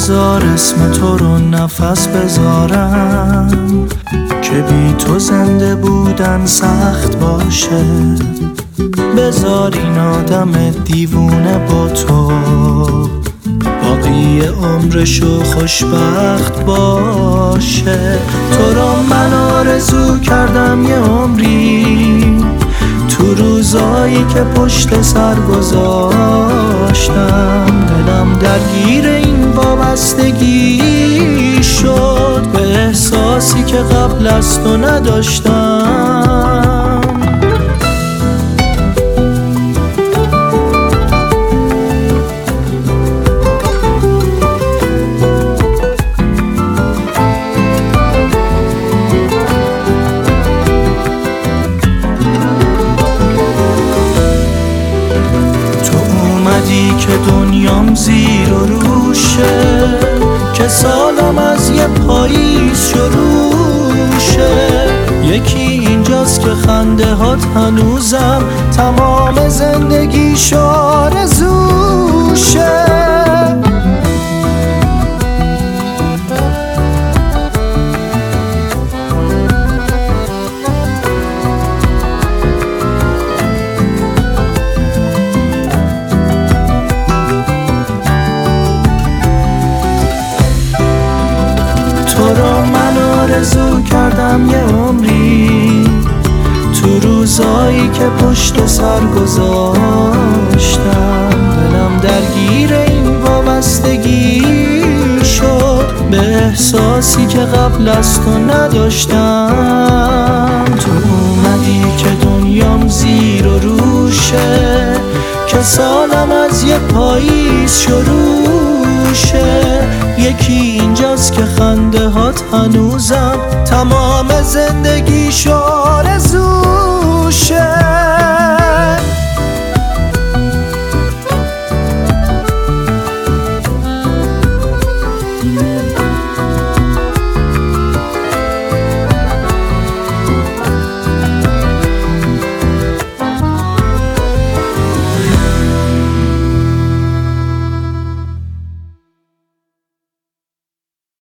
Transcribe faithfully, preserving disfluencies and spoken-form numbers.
بذار اسم تو رو نفس بذارم که بی تو زنده بودن سخت باشه. بذار این آدم دیوونه با تو باقی عمرشو خوشبخت باشه. تو رو من آرزو کردم یه عمری، تو روزایی که پشت سر گذاشتم دلم درگیر این وابستگی شد به احساسی که قبل از تو نداشتم. که دنیام زیر و روشه، که سالم از یه پاییز شروشه. یکی اینجاست که خنده هات هنوزم تمام زندگیش آرزوشه. تو رو من آرزو کردم یه عمری، تو روزایی که پشت سر گذاشتم دلم درگیر این وابستگی شد به احساسی که قبل از تو نداشتم. تو اومدی که دنیام زیر و روشه، که سالم از یه پاییز شروشه. یکی اینجاست که خنده هات هنوزم تمام زندگیش آرزو